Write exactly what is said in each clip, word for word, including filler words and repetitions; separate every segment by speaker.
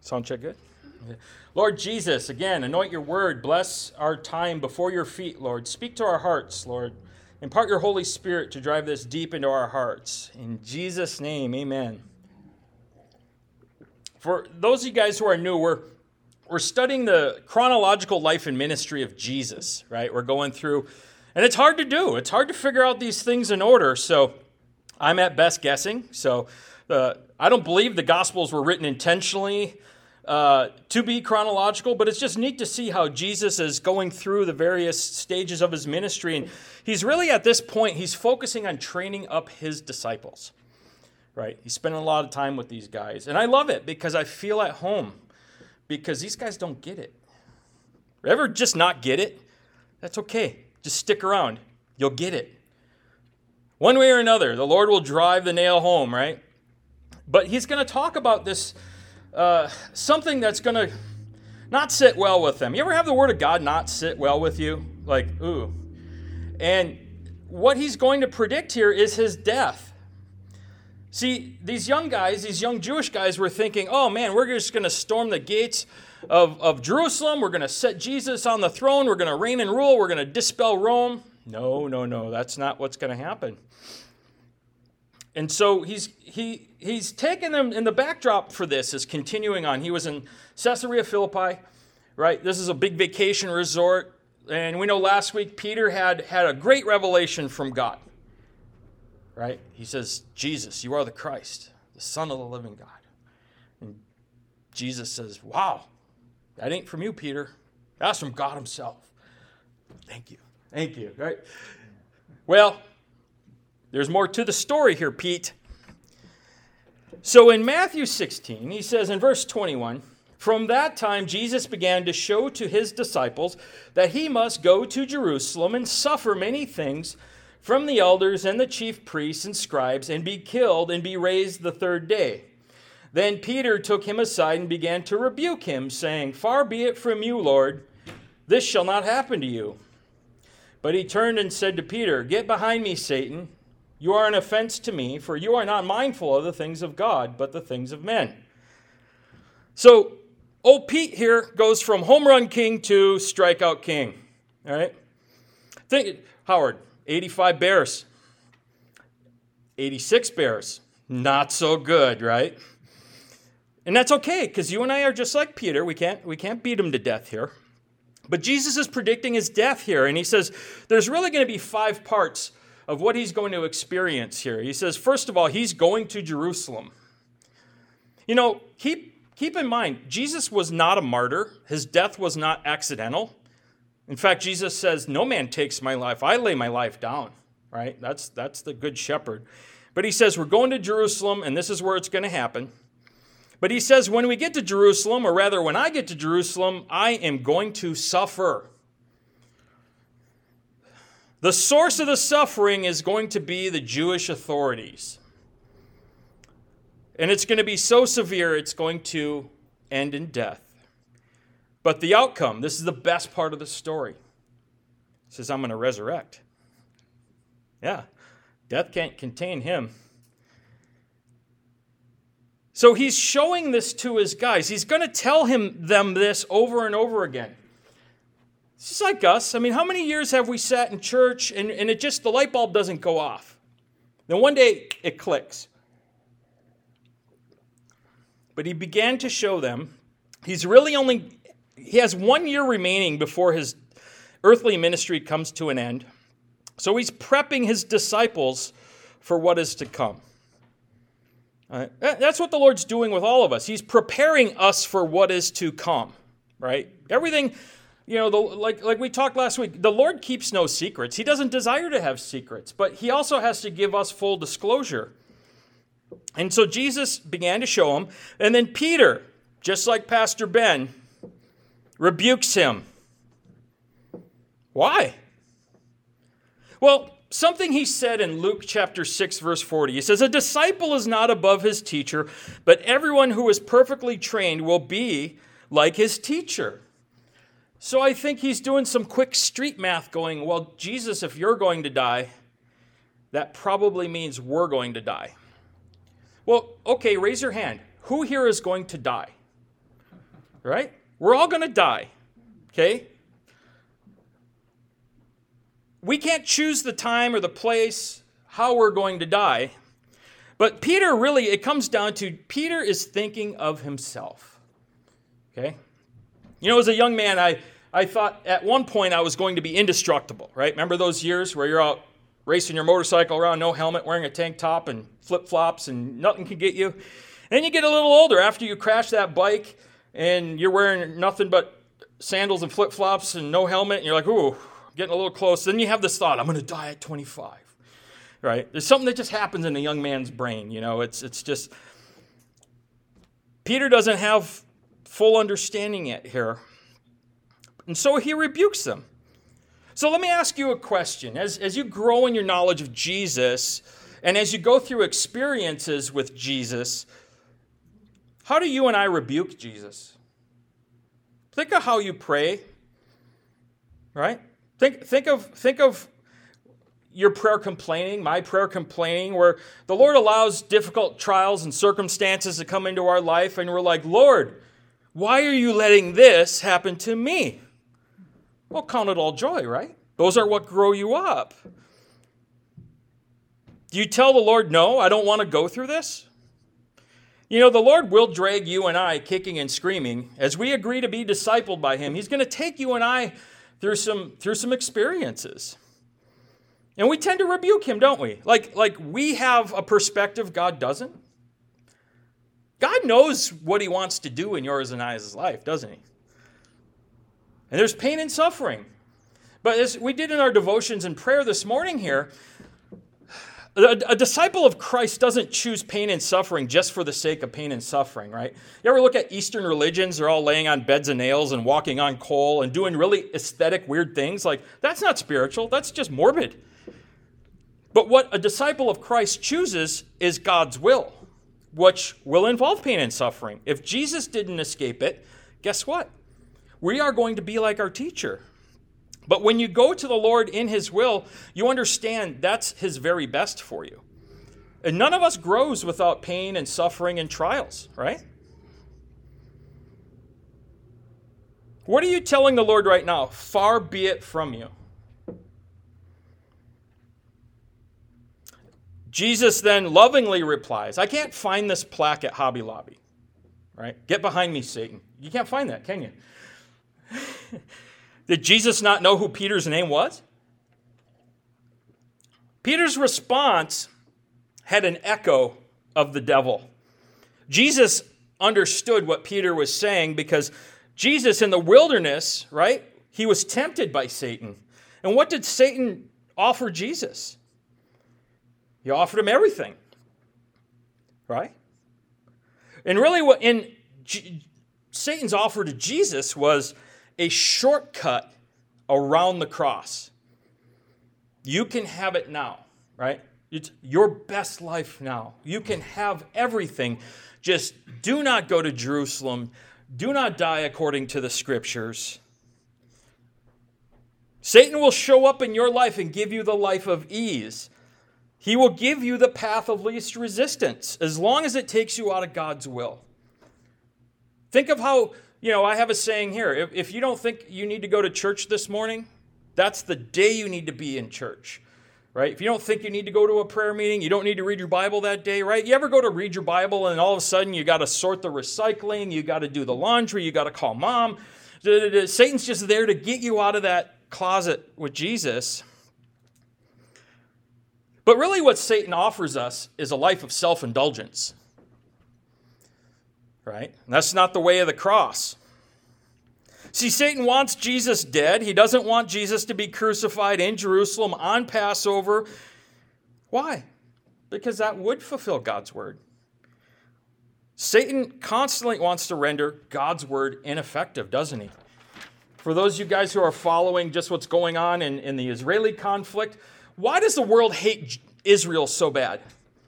Speaker 1: Sound check good? Lord Jesus, again, anoint your word. Bless our time before your feet, Lord. Speak to our hearts, Lord. Impart your Holy Spirit to drive this deep into our hearts. In Jesus' name, amen. For those of you guys who are new, we're, we're studying the chronological life and ministry of Jesus, right? We're going through, and it's hard to do. It's hard to figure out these things in order, so I'm at best guessing. So uh, I don't believe the Gospels were written intentionally Uh, to be chronological, but it's just neat to see how Jesus is going through the various stages of his ministry. And he's really at this point, he's focusing on training up his disciples, right? He's spending a lot of time with these guys. And I love it because I feel at home because these guys don't get it. Ever just not get it? That's okay. Just stick around. You'll get it. One way or another, the Lord will drive the nail home, right? But he's going to talk about this Uh, something that's going to not sit well with them. You ever have the Word of God not sit well with you? Like, ooh. And what he's going to predict here is his death. See, these young guys, these young Jewish guys were thinking, oh man, we're just going to storm the gates of, of Jerusalem. We're going to set Jesus on the throne. We're going to reign and rule. We're going to dispel Rome. No, no, no. That's not what's going to happen. And so he's he he's taken them, and the backdrop for this is continuing on. He was in Caesarea Philippi, right? This is a big vacation resort. And we know last week Peter had, had a great revelation from God, right? He says, Jesus, you are the Christ, the Son of the living God. And Jesus says, wow, that ain't from you, Peter. That's from God himself. Thank you. Thank you, right? Well, there's more to the story here, Pete. So in Matthew sixteen, he says in verse twenty-one, from that time Jesus began to show to his disciples that he must go to Jerusalem and suffer many things from the elders and the chief priests and scribes and be killed and be raised the third day. Then Peter took him aside and began to rebuke him, saying, far be it from you, Lord, this shall not happen to you. But he turned and said to Peter, get behind me, Satan. You are an offense to me, for you are not mindful of the things of God, but the things of men. So, old Pete here goes from home run king to strikeout king. All right? Think, Howard, eighty-five Bears. eighty-six Bears. Not so good, right? And that's okay, because you and I are just like Peter. We can't, we can't beat him to death here. But Jesus is predicting his death here, and he says there's really going to be five parts of what he's going to experience here. He says, first of all, he's going to Jerusalem. You know, keep, keep in mind, Jesus was not a martyr. His death was not accidental. In fact, Jesus says, no man takes my life. I lay my life down, right? That's, that's the good shepherd. But he says, we're going to Jerusalem, and this is where it's going to happen. But he says, when we get to Jerusalem, or rather, when I get to Jerusalem, I am going to suffer. The source of the suffering is going to be the Jewish authorities. And it's going to be so severe, it's going to end in death. But the outcome, this is the best part of the story. It says, I'm going to resurrect. Yeah, death can't contain him. So he's showing this to his guys. He's going to tell him them this over and over again. It's just like us. I mean, how many years have we sat in church and, and it just, the light bulb doesn't go off? Then one day it clicks. But he began to show them, he's really only, he has one year remaining before his earthly ministry comes to an end. So he's prepping his disciples for what is to come. All right? That's what the Lord's doing with all of us. He's preparing us for what is to come, right? Everything... You know, the, like, like we talked last week, the Lord keeps no secrets. He doesn't desire to have secrets, but he also has to give us full disclosure. And so Jesus began to show him, and then Peter, just like Pastor Ben, rebukes him. Why? Well, something he said in Luke chapter six, verse forty. He says, a disciple is not above his teacher, but everyone who is perfectly trained will be like his teacher. So I think he's doing some quick street math going, well, Jesus, if you're going to die, that probably means we're going to die. Well, okay, raise your hand. Who here is going to die? right? We're all going to die, okay? We can't choose the time or the place how we're going to die. But Peter really, it comes down to, Peter is thinking of himself, okay? You know, as a young man, I, I thought at one point I was going to be indestructible, right? Remember those years where you're out racing your motorcycle around, no helmet, wearing a tank top and flip-flops, and nothing can get you? And then you get a little older after you crash that bike, and you're wearing nothing but sandals and flip-flops and no helmet, and you're like, ooh, getting a little close. Then you have this thought, I'm going to die at twenty-five. Right? There's something that just happens in a young man's brain, you know. It's it's just, Peter doesn't have full understanding yet here. And so he rebukes them. So let me ask you a question. As, as you grow in your knowledge of Jesus, and as you go through experiences with Jesus, how do you and I rebuke Jesus? Think of how you pray, right? Think, think of, think of your prayer complaining, my prayer complaining, where the Lord allows difficult trials and circumstances to come into our life, and we're like, Lord, why are you letting this happen to me? Well, count it all joy, right? Those are what grow you up. Do you tell the Lord, no, I don't want to go through this? You know, the Lord will drag you and I kicking and screaming. As we agree to be discipled by him, he's going to take you and I through some, through some experiences. And we tend to rebuke him, don't we? Like, like we have a perspective God doesn't. God knows what he wants to do in yours and I's life, doesn't he? And there's pain and suffering. But as we did in our devotions and prayer this morning here, a, a disciple of Christ doesn't choose pain and suffering just for the sake of pain and suffering, right? You ever look at Eastern religions? They're all laying on beds of nails and walking on coal and doing really aesthetic, weird things. Like, that's not spiritual. That's just morbid. But what a disciple of Christ chooses is God's will, which will involve pain and suffering. If Jesus didn't escape it, guess what? We are going to be like our teacher. But when you go to the Lord in his will, you understand that's his very best for you. And none of us grows without pain and suffering and trials, right? What are you telling the Lord right now? Far be it from you. Jesus then lovingly replies, I can't find this plaque at Hobby Lobby, right? Get behind me, Satan. You can't find that, can you? Did Jesus not know who Peter's name was? Peter's response had an echo of the devil. Jesus understood what Peter was saying because Jesus in the wilderness, right? He was tempted by Satan. And what did Satan offer Jesus? He offered him everything, right? And really what in G- Satan's offer to Jesus was a shortcut around the cross. You can have it now, right? It's your best life now. You can have everything. Just do not go to Jerusalem. Do not die according to the scriptures. Satan will show up in your life and give you the life of ease. He will give you the path of least resistance as long as it takes you out of God's will. Think of how, you know, I have a saying here. If, if you don't think you need to go to church this morning, that's the day you need to be in church, right? If you don't think you need to go to a prayer meeting, you don't need to read your Bible that day, right? You ever go to read your Bible and all of a sudden you got to sort the recycling, you got to do the laundry, you got to call mom. Satan's just there to get you out of that closet with Jesus. But really what Satan offers us is a life of self-indulgence, right? And that's not the way of the cross. See, Satan wants Jesus dead. He doesn't want Jesus to be crucified in Jerusalem on Passover. Why? Because that would fulfill God's word. Satan constantly wants to render God's word ineffective, doesn't he? For those of you guys who are following just what's going on in, in the Israeli conflict, why does the world hate Israel so bad?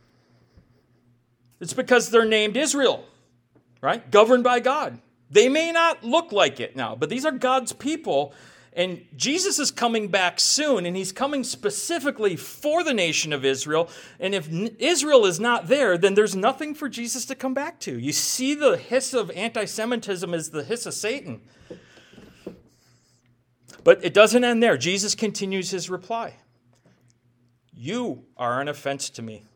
Speaker 1: It's because they're named Israel, right? Governed by God. They may not look like it now, but these are God's people, And Jesus is coming back soon, and he's coming specifically for the nation of Israel. And if Israel is not there, then there's nothing for Jesus to come back to. You see the hiss of anti-Semitism is the hiss of Satan. But it doesn't end there. Jesus continues his reply. You are an offense to me.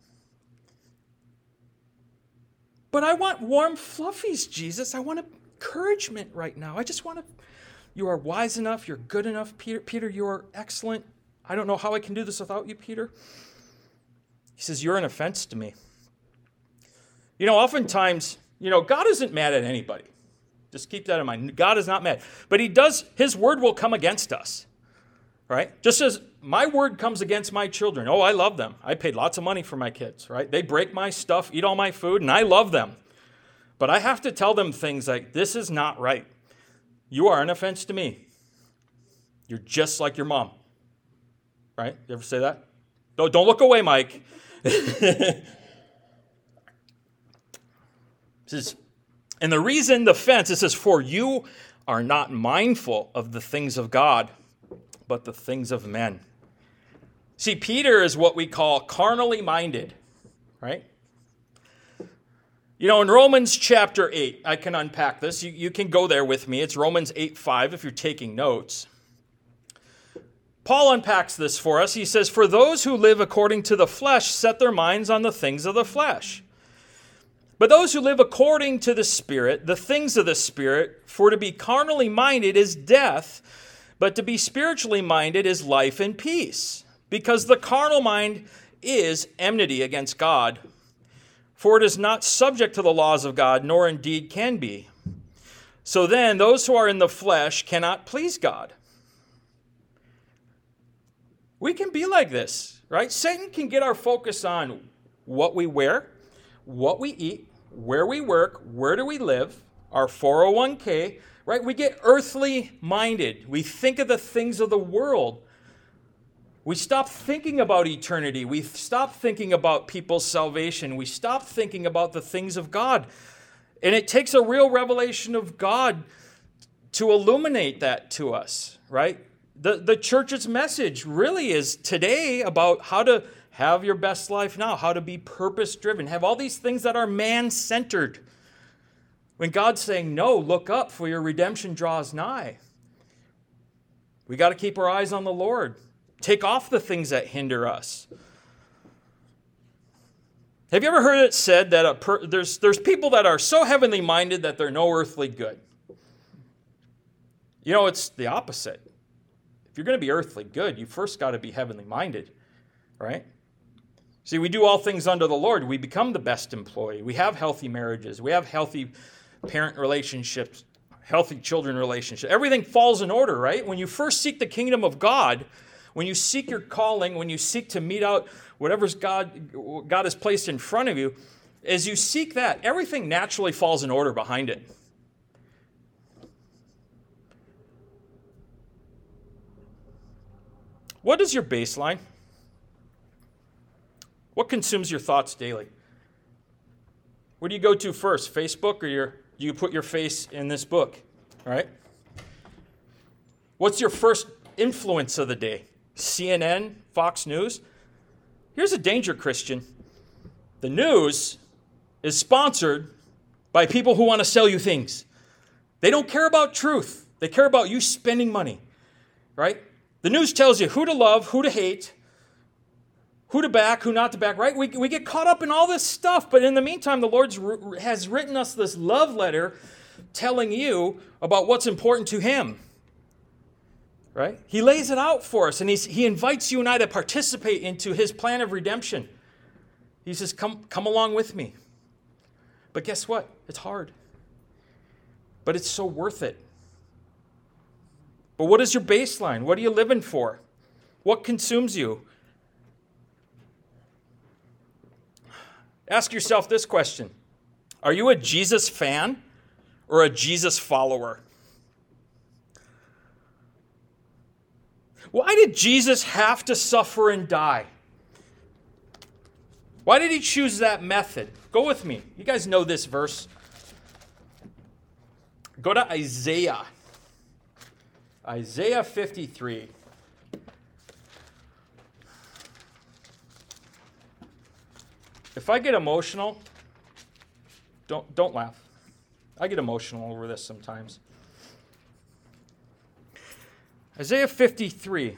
Speaker 1: But I want warm fluffies, Jesus. I want encouragement right now. I just want to... You are wise enough. You're good enough, Peter. Peter, you are excellent. I don't know how I can do this without you, Peter. He says, you're an offense to me. You know, oftentimes, you know, God isn't mad at anybody. Just keep that in mind. God is not mad. But he does, his word will come against us, right? Just as my word comes against my children. Oh, I love them. I paid lots of money for my kids, right? They break my stuff, eat all my food, and I love them. But I have to tell them things like, this is not right. You are an offense to me. You're just like your mom. Right? You ever say that? Don't, don't look away, Mike. This is, and the reason the offense, it says, for you are not mindful of the things of God, but the things of men. See, Peter is what we call carnally minded, right? You know, in Romans chapter eight, I can unpack this. You, you can go there with me. It's Romans eight five if you're taking notes. Paul unpacks this for us. He says, for those who live according to the flesh set their minds on the things of the flesh. But those who live according to the Spirit, the things of the Spirit, for to be carnally minded is death, but to be spiritually minded is life and peace. Because the carnal mind is enmity against God. For it is not subject to the laws of God, nor indeed can be. So then, those who are in the flesh cannot please God. We can be like this, right? Satan can get our focus on what we wear, what we eat, where we work, where do we live, our four oh one k, right? We get earthly minded. We think of the things of the world. We stop thinking about eternity. We stop thinking about people's salvation. We stop thinking about the things of God. And it takes a real revelation of God to illuminate that to us, right? The, the church's message really is today about how to have your best life now, how to be purpose-driven, have all these things that are man-centered. When God's saying, no, look up, for your redemption draws nigh. We got to keep our eyes on the Lord. Take off the things that hinder us. Have you ever heard it said that a per, there's, there's people that are so heavenly minded that they're no earthly good? You know, it's the opposite. If you're going to be earthly good, you first got to be heavenly minded, right? See, we do all things under the Lord. We become the best employee. We have healthy marriages. We have healthy parent relationships, healthy children relationships. Everything falls in order, right? When you first seek the kingdom of God, when you seek your calling, when you seek to meet out whatever's God, God has placed in front of you, as you seek that, everything naturally falls in order behind it. What is your baseline? What consumes your thoughts daily? Where do you go to first? Facebook, or your, do you put your face in this book? Right? What's your first influence of the day? C N N, Fox News? Here's a danger, Christian. The news is sponsored by people who want to sell you things. They don't care about truth. They care about you spending money, right? The news tells you who to love, who to hate, who to back, who not to back, right? We, we get caught up in all this stuff, but in the meantime, the Lord has written us this love letter telling you about what's important to Him. Right? He lays it out for us, and he's, he invites you and I to participate into His plan of redemption. He says, come, come along with me. But guess what? It's hard. But it's so worth it. But what is your baseline? What are you living for? What consumes you? Ask yourself this question. Are you a Jesus fan or a Jesus follower? Why did Jesus have to suffer and die? Why did He choose that method? Go with me. You guys know this verse. Go to Isaiah. Isaiah fifty-three. If I get emotional, don't don't laugh. I get emotional over this sometimes. Isaiah fifty-three.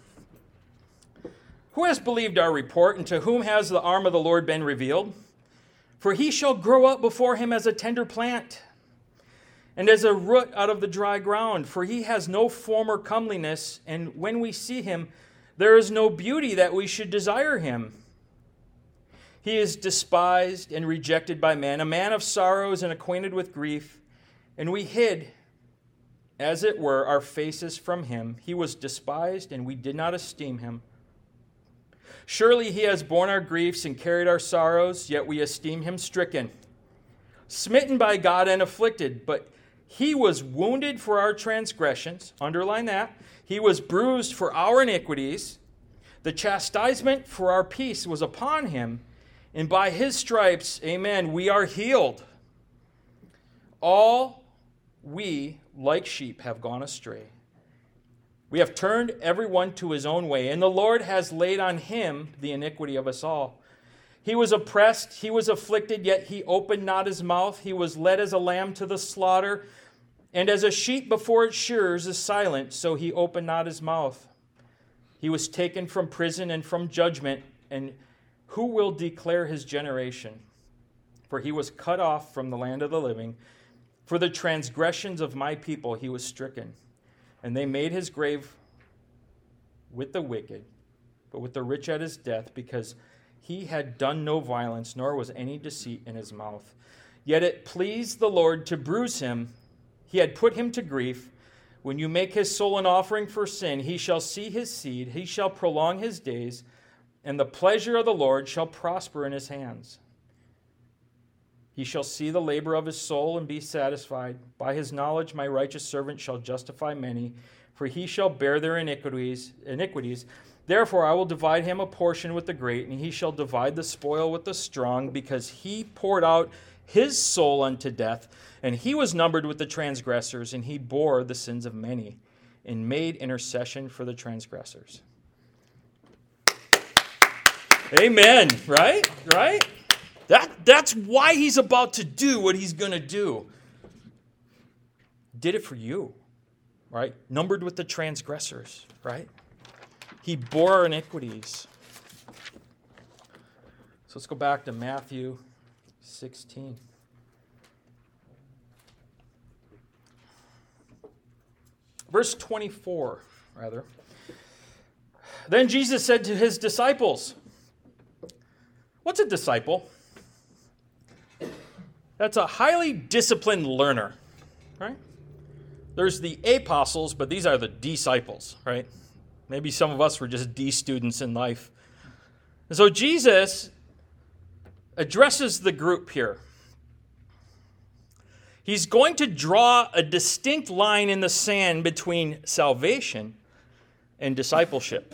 Speaker 1: Who has believed our report, and to whom has the arm of the Lord been revealed? For he shall grow up before him as a tender plant, and as a root out of the dry ground. For he has no form or comeliness, and when we see him, there is no beauty that we should desire him. He is despised and rejected by men, a man of sorrows and acquainted with grief, and we hid, as it were, our faces from him. He was despised, and we did not esteem him. Surely he has borne our griefs and carried our sorrows, yet we esteem him stricken, smitten by God and afflicted. But he was wounded for our transgressions. Underline that. He was bruised for our iniquities. The chastisement for our peace was upon him, and by his stripes, amen, we are healed. All we, like sheep, have gone astray. We have turned everyone to his own way, and the Lord has laid on him the iniquity of us all. He was oppressed, he was afflicted, yet he opened not his mouth. He was led as a lamb to the slaughter, and as a sheep before its shearers is silent, so he opened not his mouth. He was taken from prison and from judgment, and who will declare his generation? For he was cut off from the land of the living. For the transgressions of my people he was stricken. And they made his grave with the wicked, but with the rich at his death, because he had done no violence, nor was any deceit in his mouth. Yet it pleased the Lord to bruise him. He had put him to grief. When you make his soul an offering for sin, he shall see his seed, he shall prolong his days, and the pleasure of the Lord shall prosper in his hands. He shall see the labor of his soul and be satisfied. By his knowledge my righteous servant shall justify many, for he shall bear their iniquities. iniquities. Therefore I will divide him a portion with the great, and he shall divide the spoil with the strong, because he poured out his soul unto death, and he was numbered with the transgressors, and he bore the sins of many, and made intercession for the transgressors. Amen. Right? Right? That, that's why he's about to do what he's going to do. Did it for you, right? Numbered with the transgressors, right? He bore our iniquities. So let's go back to Matthew sixteen. Verse twenty-four, rather. Then Jesus said to his disciples, what's a disciple? That's a highly disciplined learner, right? There's the apostles, but these are the disciples, right? Maybe some of us were just D students in life. And so Jesus addresses the group here. He's going to draw a distinct line in the sand between salvation and discipleship.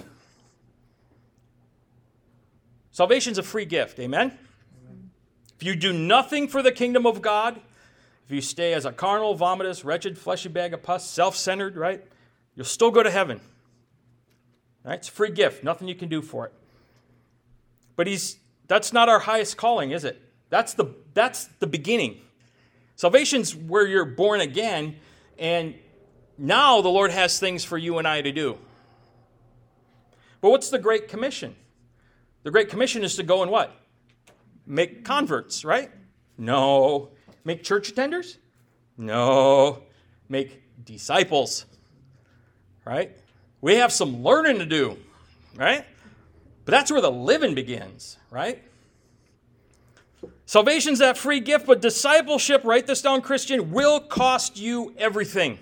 Speaker 1: Salvation's a free gift, amen? If you do nothing for the kingdom of God, if you stay as a carnal, vomitous, wretched, fleshy bag of pus, self-centered, right, you'll still go to heaven. Right? It's a free gift, nothing you can do for it. But he's that's not our highest calling, is it? That's the that's the beginning. Salvation's where you're born again, and now the Lord has things for you and I to do. But what's the Great Commission? The Great Commission is to go and what? Make converts, right? No. Make church attenders? No. Make disciples, right? We have some learning to do, right? But that's where the living begins, right? Salvation's that free gift, but discipleship, write this down, Christian, will cost you everything.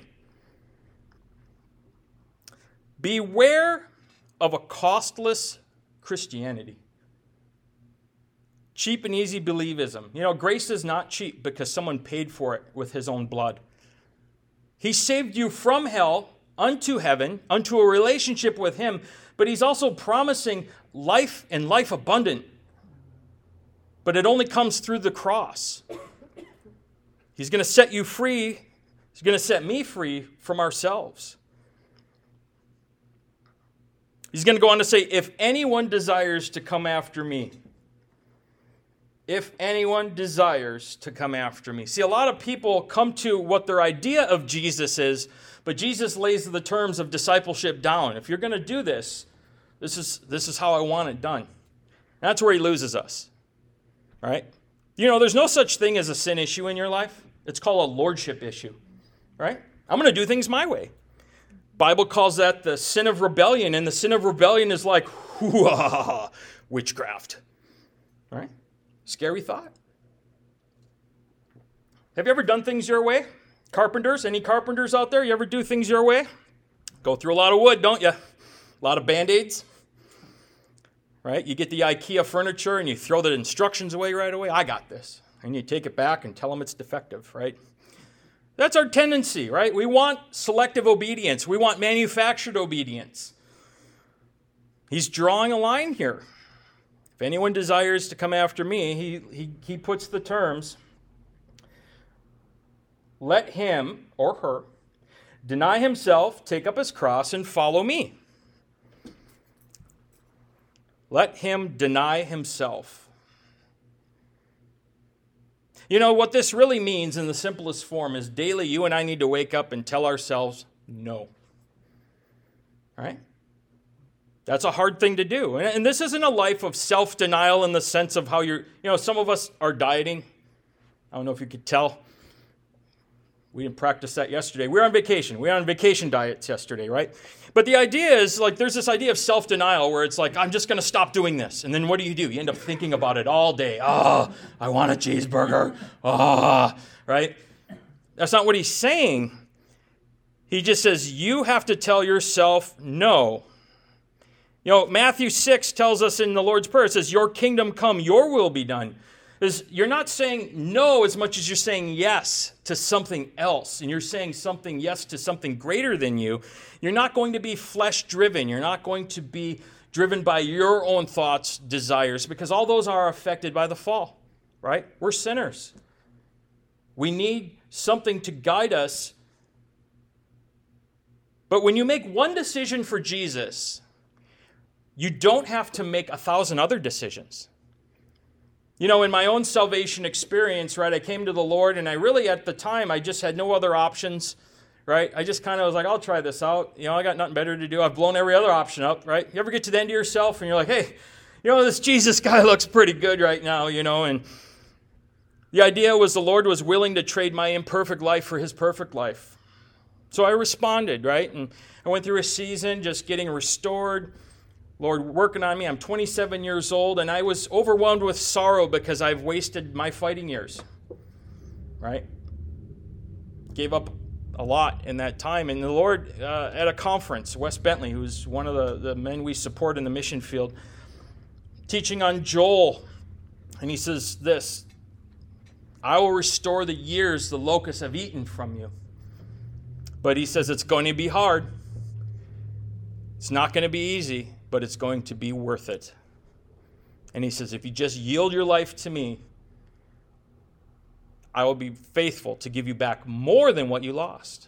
Speaker 1: Beware of a costless Christianity. Cheap and easy believism. You know, grace is not cheap because someone paid for it with his own blood. He saved you from hell unto heaven, unto a relationship with him, but he's also promising life and life abundant. But it only comes through the cross. He's going to set you free. He's going to set me free from ourselves. He's going to go on to say, if anyone desires to come after me, if anyone desires to come after me. See, a lot of people come to what their idea of Jesus is, but Jesus lays the terms of discipleship down. If you're going to do this, this is, this is how I want it done. And that's where he loses us, right? You know, there's no such thing as a sin issue in your life. It's called a lordship issue, right? I'm going to do things my way. Bible calls that the sin of rebellion, and the sin of rebellion is like, hoo-ah, witchcraft, right? Scary thought. Have you ever done things your way? Carpenters, any carpenters out there? You ever do things your way? Go through a lot of wood, don't you? A lot of Band-Aids, right? You get the IKEA furniture and you throw the instructions away right away. I got this. And you take it back and tell them it's defective, right? That's our tendency, right? We want selective obedience. We want manufactured obedience. He's drawing a line here. If anyone desires to come after me, he, he, he puts the terms, let him or her deny himself, take up his cross, and follow me. Let him deny himself. You know, what this really means in the simplest form is daily you and I need to wake up and tell ourselves no. Right? That's a hard thing to do. And this isn't a life of self-denial in the sense of how you're, you know, some of us are dieting. I don't know if you could tell. We didn't practice that yesterday. We were on vacation. We were on vacation diets yesterday, right? But the idea is, like, there's this idea of self-denial where it's like, I'm just going to stop doing this. And then what do you do? You end up thinking about it all day. Oh, I want a cheeseburger. Oh, right? That's not what he's saying. He just says, you have to tell yourself no. You know, Matthew six tells us in the Lord's Prayer, it says, your kingdom come, your will be done. Is you're not saying no as much as you're saying yes to something else. And you're saying something yes to something greater than you. You're not going to be flesh-driven. You're not going to be driven by your own thoughts, desires, because all those are affected by the fall, right? We're sinners. We need something to guide us. But when you make one decision for Jesus, you don't have to make a thousand other decisions. You know, in my own salvation experience, right, I came to the Lord, and I really, at the time, I just had no other options, right? I just kind of was like, I'll try this out. You know, I got nothing better to do. I've blown every other option up, right? You ever get to the end of yourself, and you're like, hey, you know, this Jesus guy looks pretty good right now, you know, and the idea was the Lord was willing to trade my imperfect life for his perfect life. So I responded, right? And I went through a season just getting restored, Lord working on me. I'm twenty-seven years old, and I was overwhelmed with sorrow because I've wasted my fighting years, right? Gave up a lot in that time. And the Lord, uh, at a conference, Wes Bentley, who's one of the, the men we support in the mission field, teaching on Joel, and he says this, I will restore the years the locusts have eaten from you. But he says it's going to be hard. It's not going to be easy, but it's going to be worth it. And he says, if you just yield your life to me, I will be faithful to give you back more than what you lost.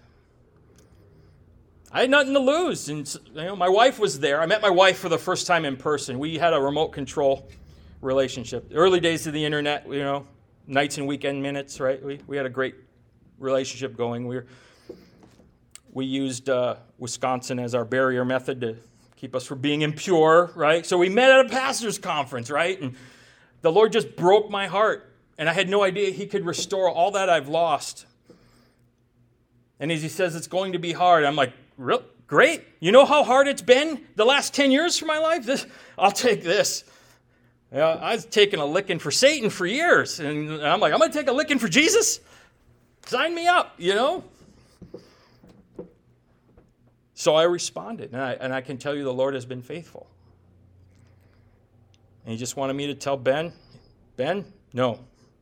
Speaker 1: I had nothing to lose. And you know, my wife was there. I met my wife for the first time in person. We had a remote control relationship. The early days of the internet, you know, nights and weekend minutes, right? We we had a great relationship going. We were, we used uh, Wisconsin as our barrier method to keep us from being impure, right? So we met at a pastor's conference, right? And the Lord just broke my heart. And I had no idea he could restore all that I've lost. And as he says, it's going to be hard. I'm like, real great. You know how hard it's been the last ten years for my life? This, I'll take this. You know, I was taking a licking for Satan for years. And I'm like, I'm going to take a licking for Jesus? Sign me up, you know? So I responded. And I, and I can tell you the Lord has been faithful. And he just wanted me to tell Ben, Ben, no.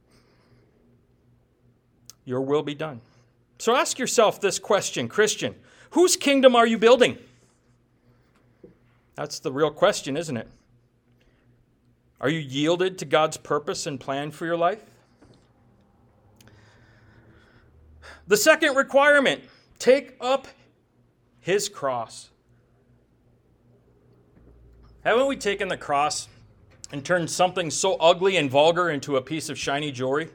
Speaker 1: Your will be done. So ask yourself this question, Christian. Whose kingdom are you building? That's the real question, isn't it? Are you yielded to God's purpose and plan for your life? The second requirement, take up his cross. Haven't we taken the cross and turned something so ugly and vulgar into a piece of shiny jewelry?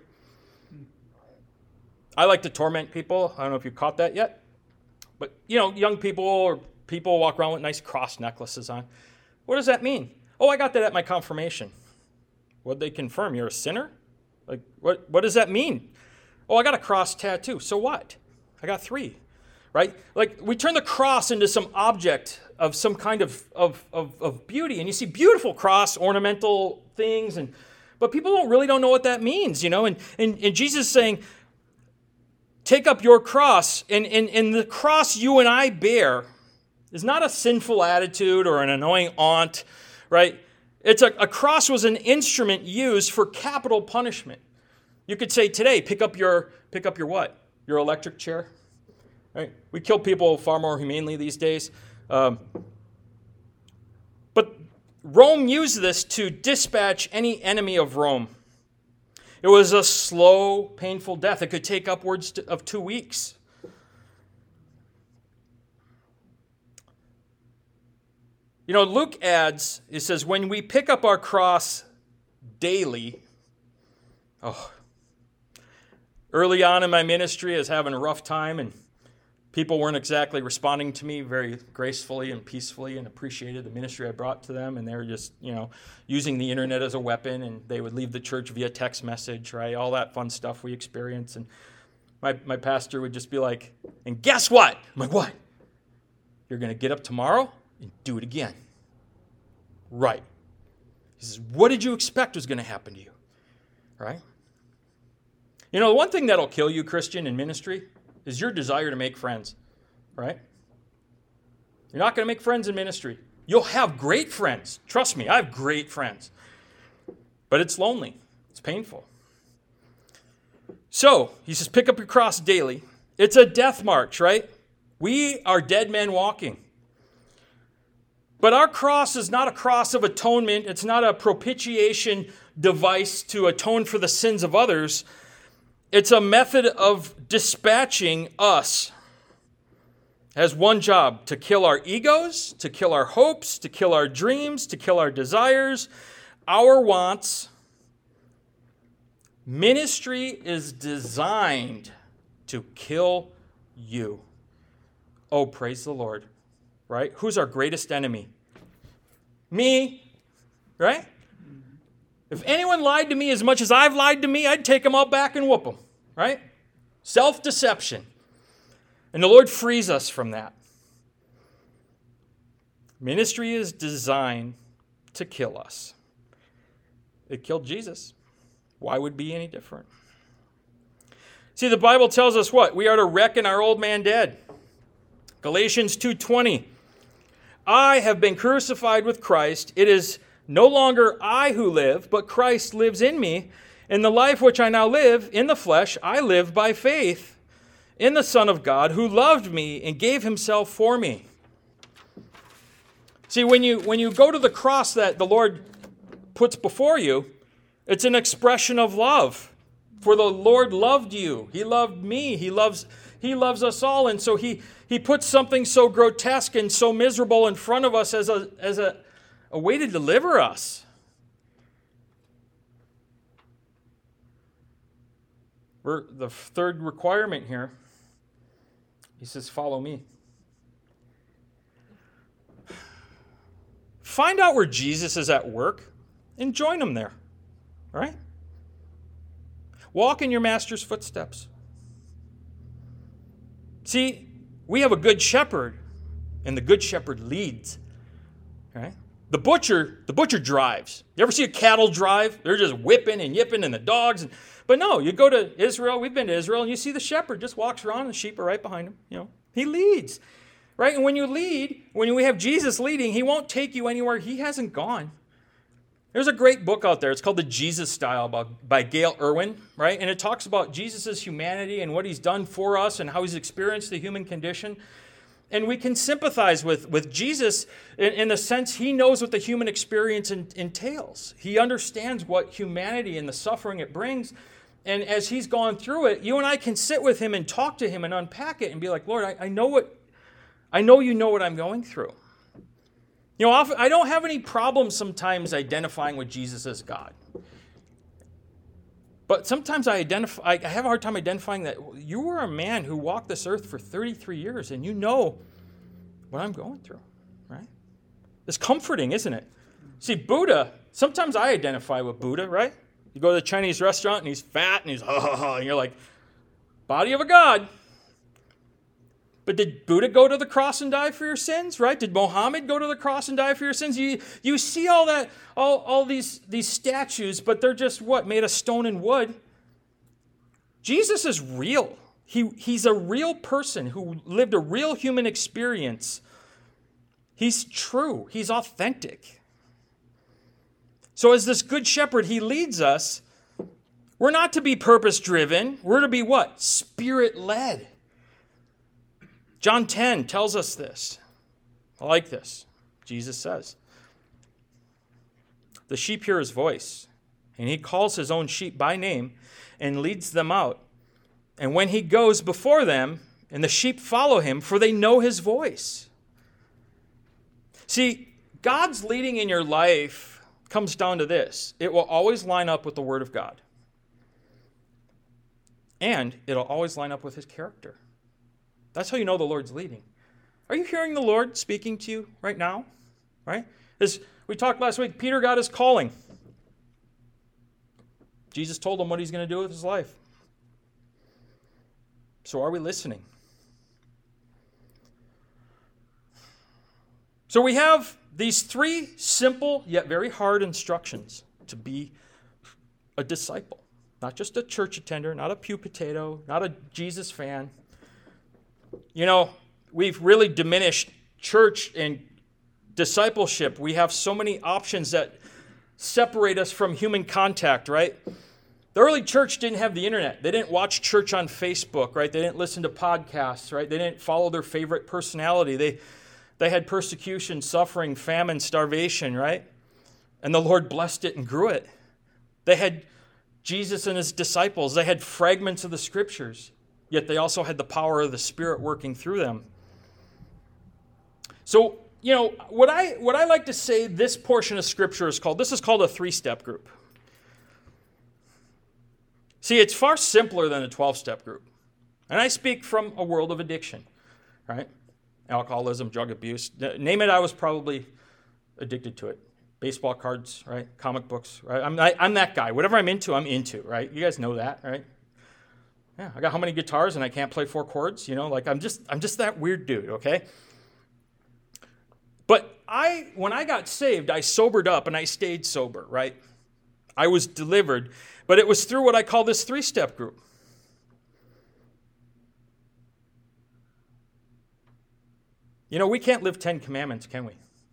Speaker 1: I like to torment people. I don't know if you caught that yet. But, you know, young people or people walk around with nice cross necklaces on. What does that mean? Oh, I got that at my confirmation. What'd they confirm? You're a sinner? Like, what, what does that mean? Oh, I got a cross tattoo. So what? I got three, right? Like, we turn the cross into some object of some kind of, of, of, of beauty. And you see beautiful cross ornamental things, and but people don't really don't know what that means, you know? And, and, and Jesus is saying, take up your cross. And, and, and the cross you and I bear is not a sinful attitude or an annoying aunt, right? It's a, a cross was an instrument used for capital punishment. You could say today, pick up your pick up your what? Your electric chair. Right? We kill people far more humanely these days. Um, but Rome used this to dispatch any enemy of Rome. It was a slow, painful death. It could take upwards to, of two weeks. You know, Luke adds, it says, when we pick up our cross daily, oh, early on in my ministry, I was having a rough time, and people weren't exactly responding to me very gracefully and peacefully and appreciated the ministry I brought to them, and they were just, you know, using the internet as a weapon, and they would leave the church via text message, right? All that fun stuff we experience. And my, my pastor would just be like, and guess what? I'm like, what? You're going to get up tomorrow and do it again. Right. He says, what did you expect was going to happen to you? Right? You know, the one thing that'll kill you, Christian, in ministry is your desire to make friends. Right? You're not going to make friends in ministry. You'll have great friends. Trust me, I have great friends. But it's lonely. It's painful. So, he says, pick up your cross daily. It's a death march, right? We are dead men walking. But our cross is not a cross of atonement. It's not a propitiation device to atone for the sins of others. It's a method of dispatching us. It has one job: to kill our egos, to kill our hopes, to kill our dreams, to kill our desires, our wants. Ministry is designed to kill you. Oh, praise the Lord. Right? Who's our greatest enemy? Me. Right? If anyone lied to me as much as I've lied to me, I'd take them all back and whoop them. Right? Self-deception. And the Lord frees us from that. Ministry is designed to kill us. It killed Jesus. Why would it be any different? See, the Bible tells us what? We are to reckon our old man dead. Galatians two twenty. I have been crucified with Christ. It is no longer I who live, but Christ lives in me. In the life which I now live in the flesh, I live by faith in the Son of God who loved me and gave himself for me. See, when you when you go to the cross that the Lord puts before you, it's an expression of love. For the Lord loved you. He loved me. He loves He loves us all. And so he He puts something so grotesque and so miserable in front of us as a as a, a way to deliver us. We're, the third requirement here, he says, follow me. Find out where Jesus is at work and join him there. Right? Walk in your master's footsteps. See, we have a good shepherd, and the good shepherd leads. Right? The butcher, the butcher drives. You ever see a cattle drive? They're just whipping and yipping, and the dogs. And, but no, you go to Israel. We've been to Israel, and you see the shepherd just walks around, and the sheep are right behind him. You know, he leads, right? And when you lead, when we have Jesus leading, he won't take you anywhere he hasn't gone. There's a great book out there. It's called The Jesus Style by, by Gail Irwin, right? And it talks about Jesus' humanity and what he's done for us and how he's experienced the human condition. And we can sympathize with, with Jesus in, in the sense he knows what the human experience in, entails. He understands what humanity and the suffering it brings. And as he's gone through it, you and I can sit with him and talk to him and unpack it and be like, Lord, I, I know what I know you know what I'm going through. You know, often, I don't have any problem sometimes identifying with Jesus as God. But sometimes I identify, I have a hard time identifying that you were a man who walked this earth for thirty-three years, and you know what I'm going through, right? It's comforting, isn't it? See, Buddha, sometimes I identify with Buddha, right? You go to a Chinese restaurant, and he's fat, and he's, ha, ha, ha, and you're like, body of a god. But did Buddha go to the cross and die for your sins, right? Did Muhammad go to the cross and die for your sins? You, you see all that, all, all these, these statues, but they're just what? Made of stone and wood. Jesus is real. He, he's a real person who lived a real human experience. He's true. He's authentic. So as this good shepherd, he leads us. We're not to be purpose-driven. We're to be what? Spirit-led. John ten tells us this. I like this. Jesus says, the sheep hear his voice, and he calls his own sheep by name and leads them out. And when he goes before them, and the sheep follow him, for they know his voice. See, God's leading in your life comes down to this. It will always line up with the Word of God. And it'll always line up with his character. That's how you know the Lord's leading. Are you hearing the Lord speaking to you right now? Right? As we talked last week, Peter got his calling. Jesus told him what he's going to do with his life. So are we listening? So we have these three simple yet very hard instructions to be a disciple. Not just a church attender, not a pew potato, not a Jesus fan. You know, we've really diminished church and discipleship. We have so many options that separate us from human contact, right? The early church didn't have the internet. They didn't watch church on Facebook, right? They didn't listen to podcasts, right? They didn't follow their favorite personality. They, they had persecution, suffering, famine, starvation, right? And the Lord blessed it and grew it. They had Jesus and his disciples. They had fragments of the scriptures. Yet they also had the power of the Spirit working through them. So, you know, what I what I like to say this portion of Scripture is called, this is called a three-step group. See, it's far simpler than a twelve-step group. And I speak from a world of addiction, right? Alcoholism, drug abuse. Name it, I was probably addicted to it. Baseball cards, right? Comic books, right? I'm, I, I'm that guy. Whatever I'm into, I'm into, right? You guys know that, right? Yeah, I got how many guitars and I can't play four chords, you know, like I'm just I'm just that weird dude, okay? But I when I got saved, I sobered up and I stayed sober, right? I was delivered, but it was through what I call this three-step group. You know, we can't live Ten Commandments, can we?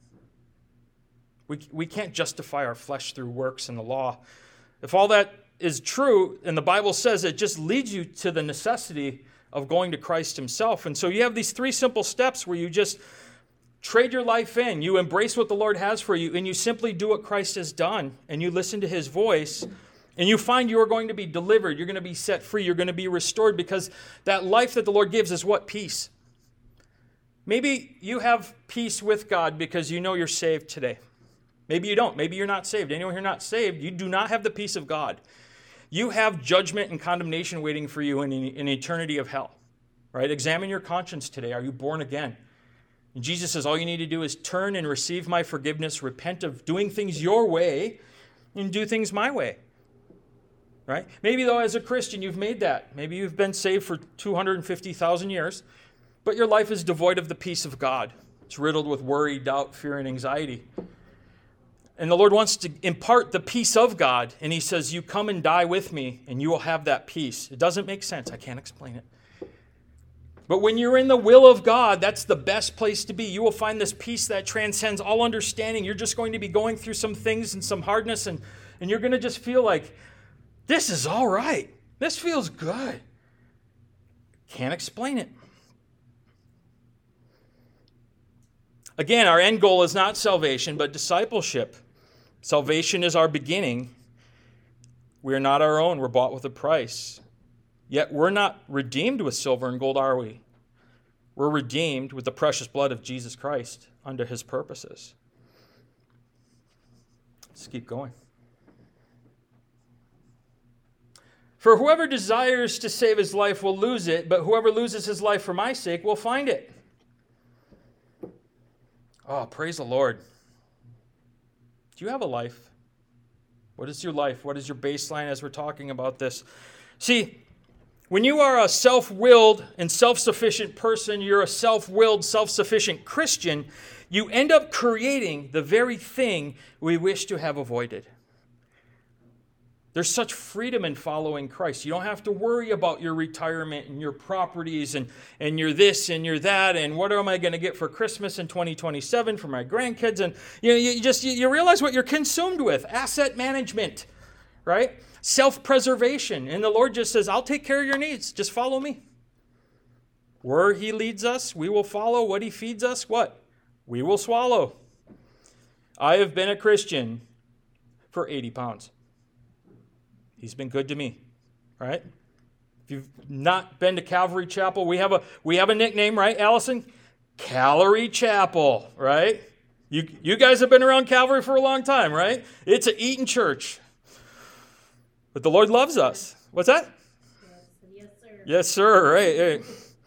Speaker 1: We we can't justify our flesh through works and the law. If all that is true, and the Bible says it just leads you to the necessity of going to Christ himself. And so you have these three simple steps where you just trade your life in. You embrace what the Lord has for you, and you simply do what Christ has done, and you listen to his voice, and you find you are going to be delivered. You're going to be set free. You're going to be restored, because that life that the Lord gives is what? Peace. Maybe you have peace with God because you know you're saved today. Maybe you don't. Maybe you're not saved. Anyone here not saved, you do not have the peace of God. You have judgment and condemnation waiting for you in an eternity of hell, right? Examine your conscience today. Are you born again? And Jesus says all you need to do is turn and receive my forgiveness, repent of doing things your way, and do things my way, right? Maybe, though, as a Christian, you've made that. Maybe you've been saved for two hundred fifty thousand years, but your life is devoid of the peace of God. It's riddled with worry, doubt, fear, and anxiety. And the Lord wants to impart the peace of God. And he says, you come and die with me, and you will have that peace. It doesn't make sense. I can't explain it. But when you're in the will of God, that's the best place to be. You will find this peace that transcends all understanding. You're just going to be going through some things and some hardness, and, and you're going to just feel like, this is all right. This feels good. Can't explain it. Again, our end goal is not salvation, but discipleship. Salvation is our beginning. We are not our own. We're bought with a price. Yet we're not redeemed with silver and gold, are we? We're redeemed with the precious blood of Jesus Christ under his purposes. Let's keep going. For whoever desires to save his life will lose it, but whoever loses his life for my sake will find it. Oh, praise the Lord. Do you have a life? What is your life? What is your baseline as we're talking about this? See, when you are a self-willed and self-sufficient person, you're a self-willed, self-sufficient Christian, you end up creating the very thing we wish to have avoided. There's such freedom in following Christ. You don't have to worry about your retirement and your properties and, and your this and your that and what am I going to get for Christmas in twenty twenty-seven for my grandkids. And you know, you just you realize what you're consumed with. Asset management, right? Self-preservation. And the Lord just says, I'll take care of your needs. Just follow me. Where he leads us, we will follow. What he feeds us, what? We will swallow. I have been a Christian for eighty pounds. He's been good to me, right? If you've not been to Calvary Chapel, we have a we have a nickname, right, Allison? Calorie Chapel, right? You you guys have been around Calvary for a long time, right? It's an eating church. But the Lord loves us. What's that?
Speaker 2: Yes, sir.
Speaker 1: Yes, sir. Right, right.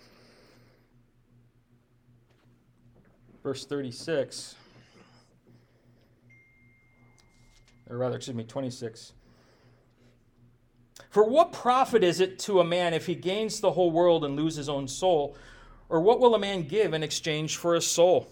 Speaker 1: Verse thirty-six. Or rather, excuse me, twenty-six. For what profit is it to a man if he gains the whole world and loses his own soul? Or what will a man give in exchange for his soul?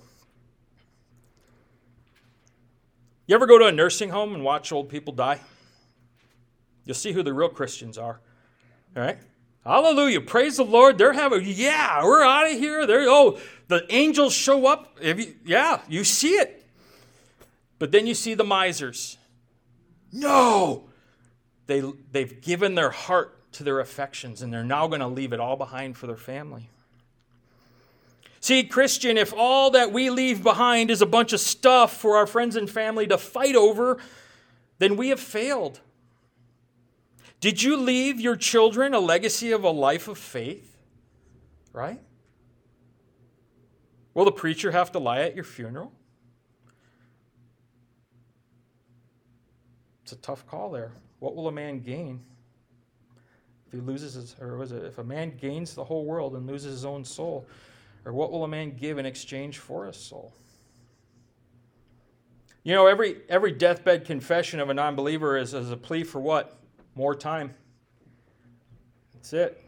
Speaker 1: You ever go to a nursing home and watch old people die? You'll see who the real Christians are. All right? Hallelujah. Praise the Lord. They're having, yeah, we're out of here. They're, oh, the angels show up. If you, yeah, you see it. But then you see the misers. No. They, they've given their heart to their affections, and they're now going to leave it all behind for their family. See, Christian, if all that we leave behind is a bunch of stuff for our friends and family to fight over, then we have failed. Did you leave your children a legacy of a life of faith? Right? Will the preacher have to lie at your funeral? It's a tough call there. What will a man gain if he loses his, or was it, if a man gains the whole world and loses his own soul? Or what will a man give in exchange for his soul? You know, every every deathbed confession of a non-believer is, is a plea for what? More time. That's it.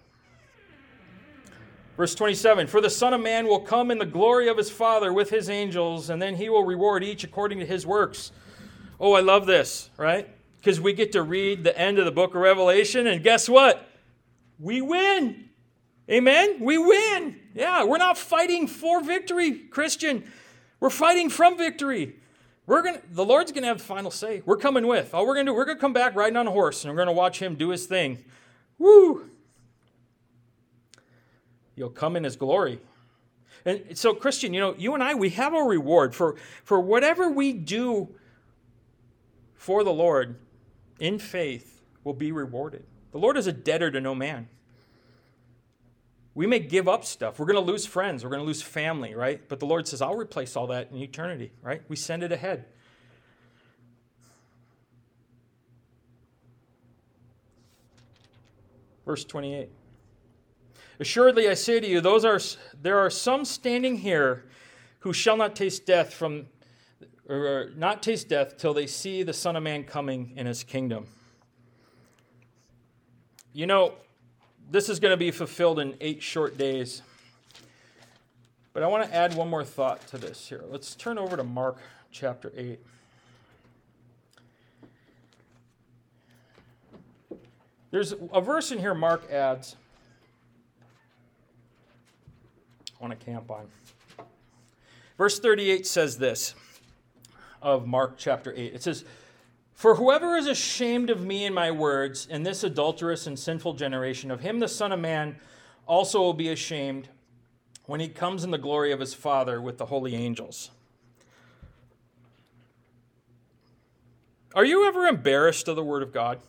Speaker 1: Verse twenty-seven, for the Son of Man will come in the glory of his Father with his angels, and then he will reward each according to his works. Oh, I love this, right? Because we get to read the end of the book of Revelation, and guess what? We win. Amen? We win. Yeah, we're not fighting for victory, Christian. We're fighting from victory. We're gonna. The Lord's going to have the final say. We're coming with. All we're going to do, we're going to come back riding on a horse, and we're going to watch him do his thing. Woo! He'll come in his glory. And so, Christian, you know, you and I, we have a reward for, for whatever we do for the Lord in faith will be rewarded. The Lord is a debtor to no man. We may give up stuff. We're going to lose friends. We're going to lose family, right? But the Lord says, I'll replace all that in eternity, right? We send it ahead. Verse twenty-eight. Assuredly, I say to you, those are there are some standing here who shall not taste death from or not taste death till they see the Son of Man coming in his kingdom. You know, this is going to be fulfilled in eight short days. But I want to add one more thought to this here. Let's turn over to Mark chapter eight. There's a verse in here Mark adds. I want to camp on. Verse thirty-eight says this of Mark chapter eight. It says, for whoever is ashamed of me and my words in this adulterous and sinful generation, of him the Son of Man also will be ashamed when he comes in the glory of his Father with the holy angels. Are you ever embarrassed of the Word of God?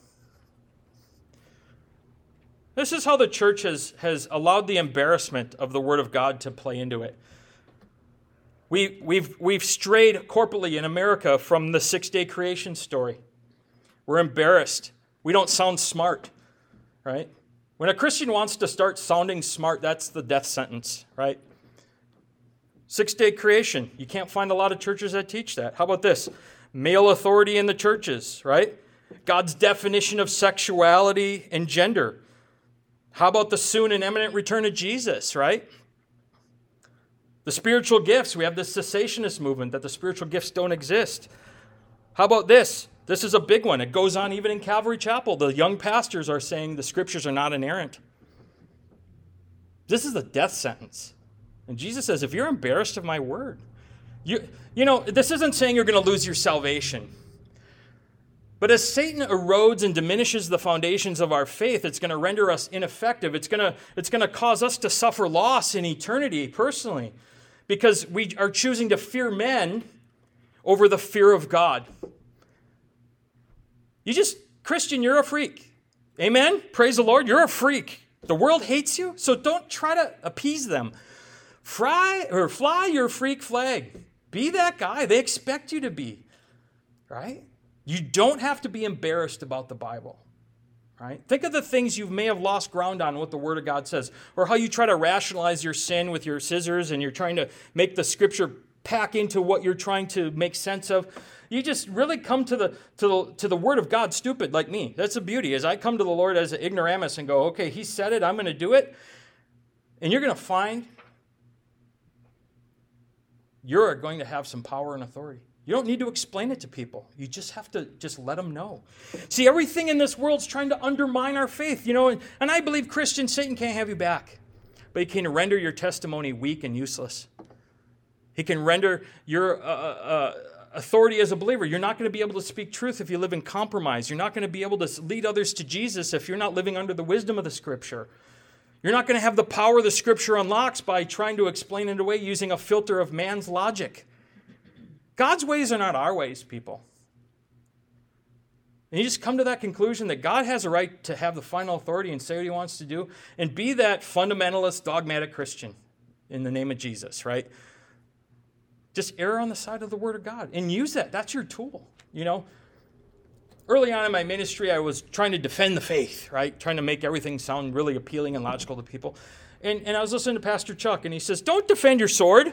Speaker 1: This is how the church has, has allowed the embarrassment of the Word of God to play into it. We, we've, we've strayed corporately in America from the six-day creation story. We're embarrassed. We don't sound smart, right? When a Christian wants to start sounding smart, that's the death sentence, right? Six-day creation. You can't find a lot of churches that teach that. How about this? Male authority in the churches, right? God's definition of sexuality and gender. How about the soon and imminent return of Jesus, right? The spiritual gifts. We have this cessationist movement that the spiritual gifts don't exist. How about this? This is a big one. It goes on even in Calvary Chapel. The young pastors are saying the scriptures are not inerrant. This is a death sentence. And Jesus says, if you're embarrassed of my word, you, you know, this isn't saying you're going to lose your salvation. But as Satan erodes and diminishes the foundations of our faith, it's going to render us ineffective. It's going to, it's going to cause us to suffer loss in eternity personally because we are choosing to fear men over the fear of God. You just, Christian, you're a freak. Amen? Praise the Lord. You're a freak. The world hates you, so don't try to appease them. Fly, or fly your freak flag. Be that guy. They expect you to be. Right? You don't have to be embarrassed about the Bible, right? Think of the things you may have lost ground on what the Word of God says, or how you try to rationalize your sin with your scissors and you're trying to make the Scripture pack into what you're trying to make sense of. You just really come to the to the, to the Word of God stupid like me. That's the beauty, is I come to the Lord as an ignoramus and go, okay, He said it, I'm going to do it. And you're going to find you're going to have some power and authority. You don't need to explain it to people. You just have to just let them know. See, everything in this world's trying to undermine our faith, you know, and, and I believe, Christian, Satan can't have you back, but he can render your testimony weak and useless. He can render your uh, uh, authority as a believer. You're not going to be able to speak truth if you live in compromise. You're not going to be able to lead others to Jesus if you're not living under the wisdom of the Scripture. You're not going to have the power the Scripture unlocks by trying to explain it away using a filter of man's logic. God's ways are not our ways, people. And you just come to that conclusion that God has a right to have the final authority and say what he wants to do and be that fundamentalist, dogmatic Christian in the name of Jesus, right? Just err on the side of the Word of God and use that. That's your tool, you know. Early on in my ministry, I was trying to defend the faith, right? Trying to make everything sound really appealing and logical to people. And, and I was listening to Pastor Chuck, and he says, don't defend your sword.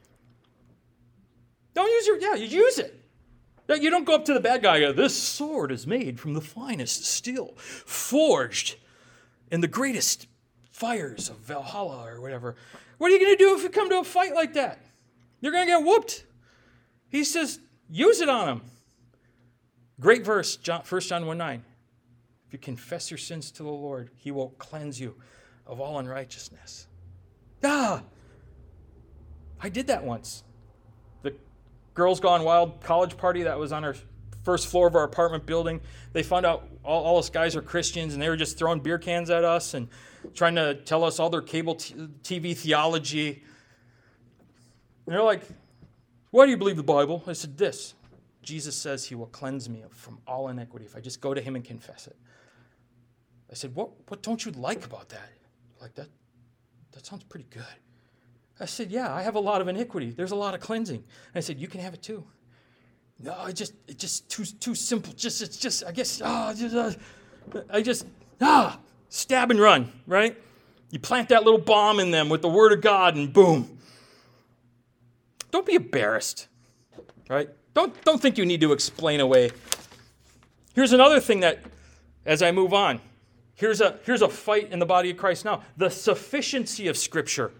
Speaker 1: Don't use your, yeah, you use it. You don't go up to the bad guy and go, this sword is made from the finest steel, forged in the greatest fires of Valhalla or whatever. What are you going to do if you come to a fight like that? You're going to get whooped. He says, use it on him. Great verse, John, First John one nine. If you confess your sins to the Lord, he will cleanse you of all unrighteousness. Ah! I did that once. The Girls Gone Wild college party that was on our first floor of our apartment building, they found out all, all us guys are Christians, and they were just throwing beer cans at us and trying to tell us all their cable t- TV theology. And they're like, why do you believe the Bible? I said, this. Jesus says he will cleanse me from all iniquity if I just go to him and confess it. I said, what, what don't you like about that? Like, that, that sounds pretty good. I said, yeah, I have a lot of iniquity. There's a lot of cleansing. And I said, you can have it too. No, it just, it just too, too simple. Just, it's just, I guess, ah, oh, just, uh, I just, ah, stab and run, right? You plant that little bomb in them with the word of God and boom. Don't be embarrassed, right? Don't, don't think you need to explain away. Here's another thing that, as I move on, here's a, here's a fight in the body of Christ now. The sufficiency of Scripture.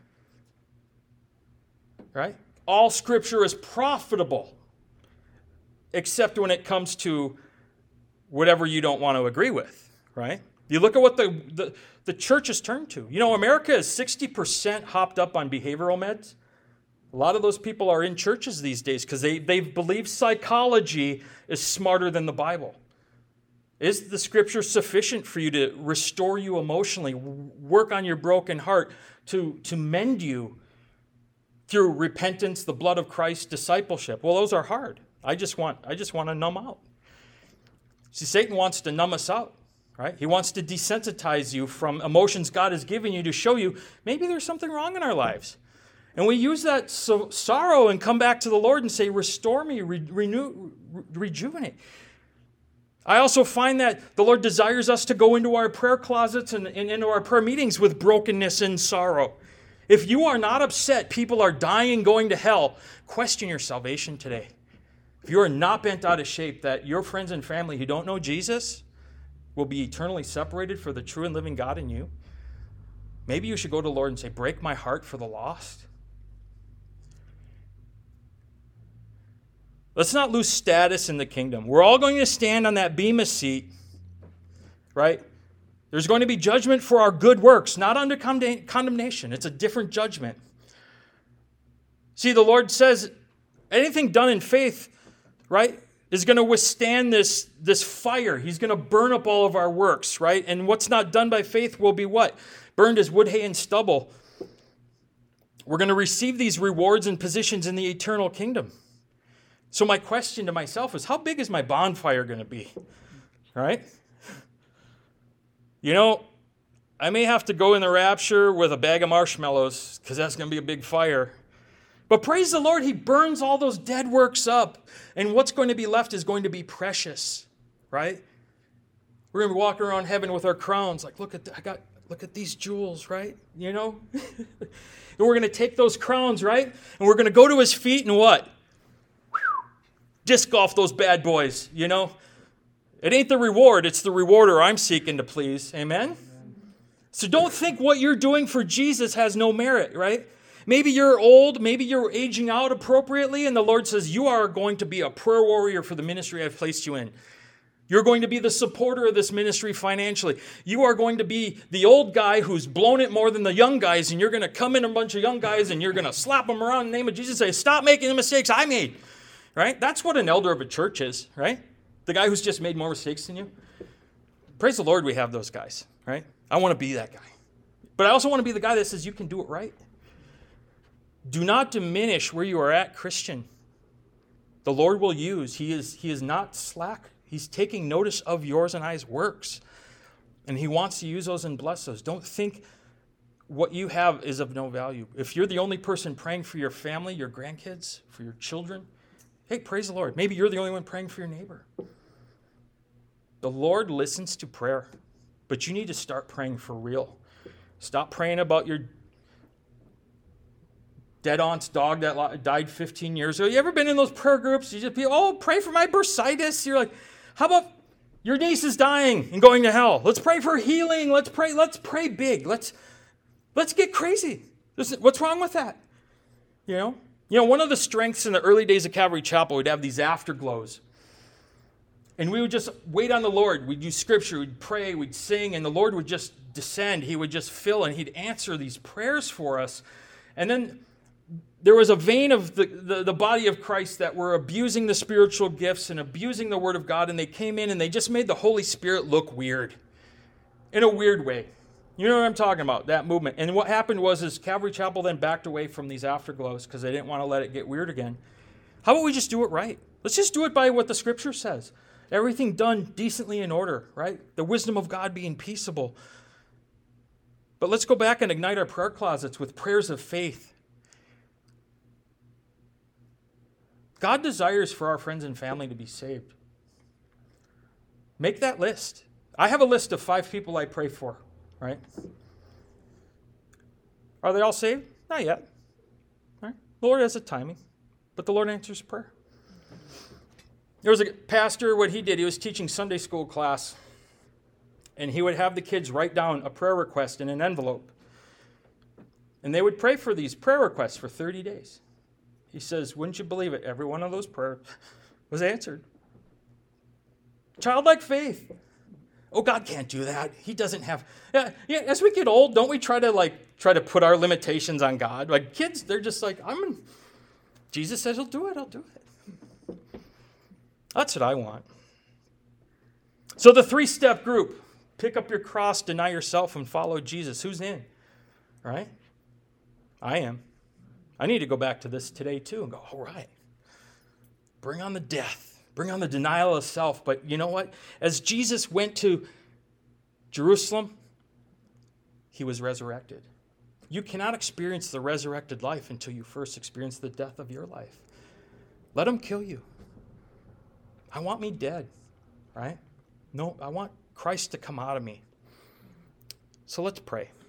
Speaker 1: Right? All Scripture is profitable, except when it comes to whatever you don't want to agree with, right? You look at what the, the, the church has turned to. You know, America is sixty percent hopped up on behavioral meds. A lot of those people are in churches these days because they, they believe psychology is smarter than the Bible. Is the Scripture sufficient for you to restore you emotionally, work on your broken heart, to, to mend you through repentance, the blood of Christ, discipleship? Well, those are hard. I just want, I just want to numb out. See, Satan wants to numb us out, right? He wants to desensitize you from emotions God has given you to show you maybe there's something wrong in our lives. And we use that so, sorrow and come back to the Lord and say, restore me, re, renew, re, rejuvenate. I also find that the Lord desires us to go into our prayer closets and, and into our prayer meetings with brokenness and sorrow. If you are not upset, people are dying, going to hell, question your salvation today. If you are not bent out of shape that your friends and family who don't know Jesus will be eternally separated for the true and living God in you, maybe you should go to the Lord and say, break my heart for the lost. Let's not lose status in the kingdom. We're all going to stand on that bema seat, right? There's going to be judgment for our good works, not under condemnation. It's a different judgment. See, the Lord says anything done in faith, right, is going to withstand this, this fire. He's going to burn up all of our works, right? And what's not done by faith will be what? Burned as wood, hay, and stubble. We're going to receive these rewards and positions in the eternal kingdom. So my question to myself is, how big is my bonfire going to be? Right? You know, I may have to go in the rapture with a bag of marshmallows because that's going to be a big fire. But praise the Lord, he burns all those dead works up. And what's going to be left is going to be precious. Right? We're going to be walking around heaven with our crowns. Like, look at, the, I got, look at these jewels, right? You know? And we're going to take those crowns, right? And we're going to go to his feet and what? Disc golf those bad boys, you know. It ain't the reward, it's the rewarder I'm seeking to please. Amen? Amen? So don't think what you're doing for Jesus has no merit, right? Maybe you're old, maybe you're aging out appropriately, and the Lord says, you are going to be a prayer warrior for the ministry I've placed you in. You're going to be the supporter of this ministry financially. You are going to be the old guy who's blown it more than the young guys, and you're going to come in a bunch of young guys, and you're going to slap them around in the name of Jesus and say, stop making the mistakes I made. Right? That's what an elder of a church is, right? The guy who's just made more mistakes than you. Praise the Lord we have those guys, right? I want to be that guy. But I also want to be the guy that says you can do it right. Do not diminish where you are at, Christian. The Lord will use. He is, he is not slack. He's taking notice of yours and I's works. And he wants to use those and bless those. Don't think what you have is of no value. If you're the only person praying for your family, your grandkids, for your children, hey, praise the Lord. Maybe you're the only one praying for your neighbor. The Lord listens to prayer, but you need to start praying for real. Stop praying about your dead aunt's dog that died fifteen years ago. You ever been in those prayer groups? You just be, oh, pray for my bursitis. You're like, how about your niece is dying and going to hell? Let's pray for healing. Let's pray. Let's pray big. Let's let's get crazy. Listen, what's wrong with that? You know. You know, one of the strengths in the early days of Calvary Chapel, we'd have these afterglows. And we would just wait on the Lord. We'd use scripture, we'd pray, we'd sing, and the Lord would just descend. He would just fill, and he'd answer these prayers for us. And then there was a vein of the, the, the body of Christ that were abusing the spiritual gifts and abusing the Word of God, and they came in and they just made the Holy Spirit look weird. In a weird way. You know what I'm talking about, that movement. And what happened was is Calvary Chapel then backed away from these afterglows because they didn't want to let it get weird again. How about we just do it right? Let's just do it by what the Scripture says. Everything done decently in order, right? The wisdom of God being peaceable. But let's go back and ignite our prayer closets with prayers of faith. God desires for our friends and family to be saved. Make that list. I have a list of five people I pray for. Right? Are they all saved? Not yet. Right? The Lord has a timing, but the Lord answers prayer. There was a pastor, what he did, he was teaching Sunday school class, and he would have the kids write down a prayer request in an envelope. And they would pray for these prayer requests for thirty days. He says, wouldn't you believe it? Every one of those prayers was answered. Childlike faith. Oh, God can't do that. He doesn't have. Yeah, yeah. As we get old, don't we try to like try to put our limitations on God? Like kids, they're just like, I'm. An, Jesus says He'll do it. I'll do it. That's what I want. So the three-step group: pick up your cross, deny yourself, and follow Jesus. Who's in? Right? I am. I need to go back to this today too and go. All right. Bring on the death. Bring on the denial of self. But you know what? As Jesus went to Jerusalem, he was resurrected. You cannot experience the resurrected life until you first experience the death of your life. Let them kill you. I want me dead, right? No, I want Christ to come out of me. So let's pray.